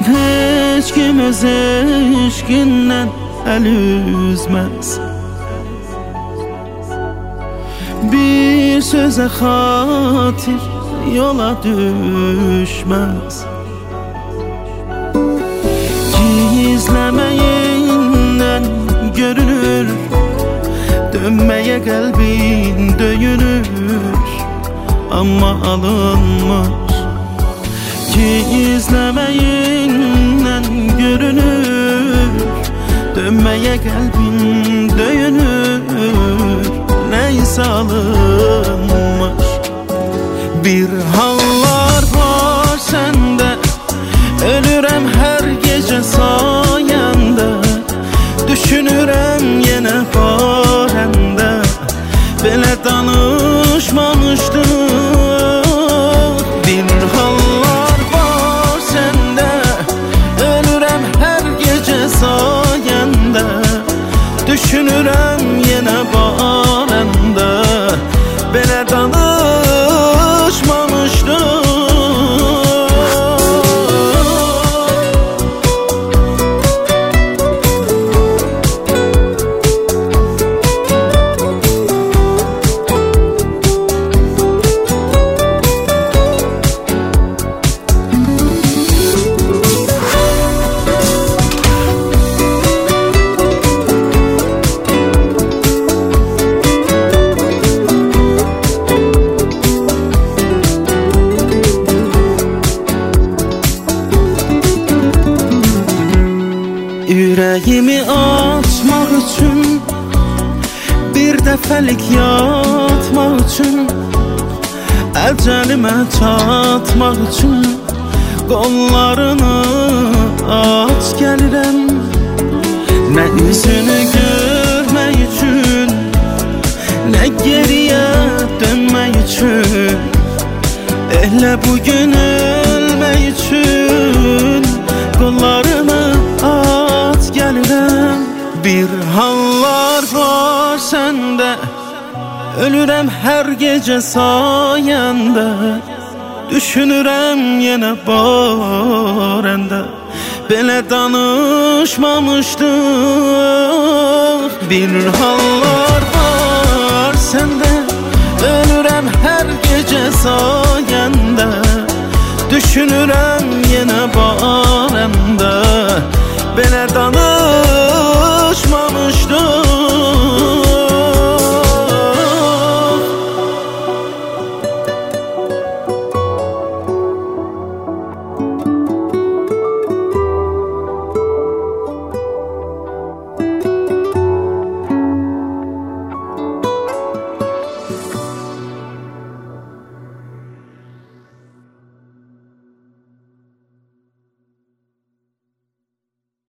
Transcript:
Heç kim öz eşqindən əl üzməz. Bir sözə xatir yola düşməz. Gizləməyindən görünür, dönməyə qəlbin döyünür, amma alınmır. Gizləməyindən görünür, dönməyə qəlbin döyünür, nəysə alınmır. Bir hallar var səndə, ölürəm hər gecə sayəndə, düşünürəm yenə barəndə, belə danışmamışdım. Bir hallar var səndə, ölürəm hər gecə sayəndə, düşünürəm yenə barəndə, belə danışmamışdım. Ürəyimi açmaq üçün, bir dəfəlik yatmaq üçün, əcəlimə çatmaq üçün, qollarını aç gəlirəm. Nə üzünü görmək üçün, nə geriyə dönmək üçün, elə bugün ölmək üçün, qollarını aç gəlirəm. Bir hallar var səndə, ölürəm hər gecə sayəndə, düşünürəm yenə barəndə, belə danışmamışdıq. Bir hallar var səndə, ölürəm hər gecə sayəndə, düşünürəm yenə barəndə, belə danışmamışdım.